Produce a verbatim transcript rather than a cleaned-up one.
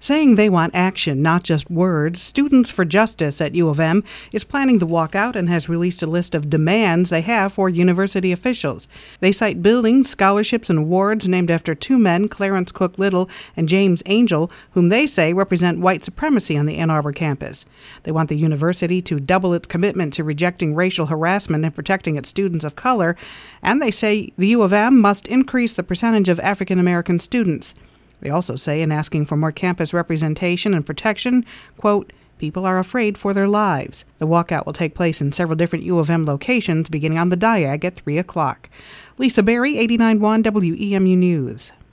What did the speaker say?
Saying they want action, not just words, Students for Justice at U of M is planning the walkout and has released a list of demands they have for university officials. They cite buildings, scholarships, and awards named after two men, Clarence Cook Little and James Angel, whom they say represent white supremacy on the Ann Arbor campus. They want the university to double its commitment to rejecting racial harassment and protecting its students of color, and they say the U of M must increase the percentage of African American students. They also say in asking for more campus representation and protection, quote, people are afraid for their lives. The walkout will take place in several different U of M locations beginning on the Diag at three o'clock. Lisa Berry, eighty-nine point one W E M U News.